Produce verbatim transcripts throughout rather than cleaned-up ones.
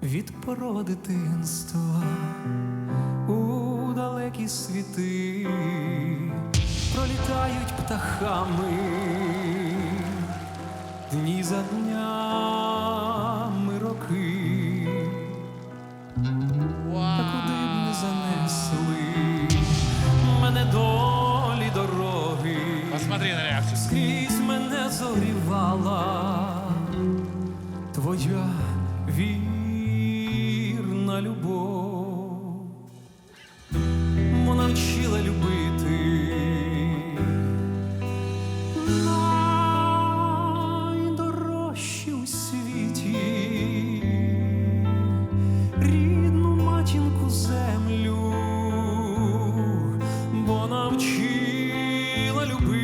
від порога дитинства у далекі світи пролітають птахами дні за днями роки. Та куди б не занесли мене долі дороги, Посмотри на реакцію. скрізь мене зорівала твоя вірна любов. Вона вчила любити найдорожчі у світі рідну матінку землю, бо навчила любити.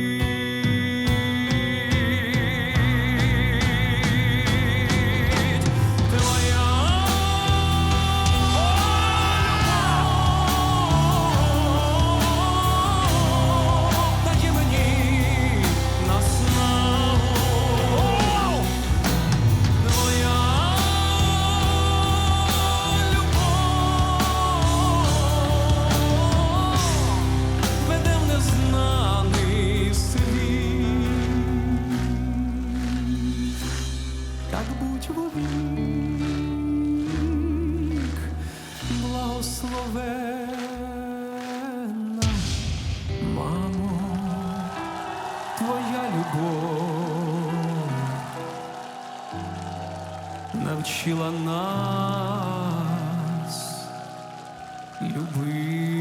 Так будь вовік благословенна, мамо, твоя любов навчила нас любити.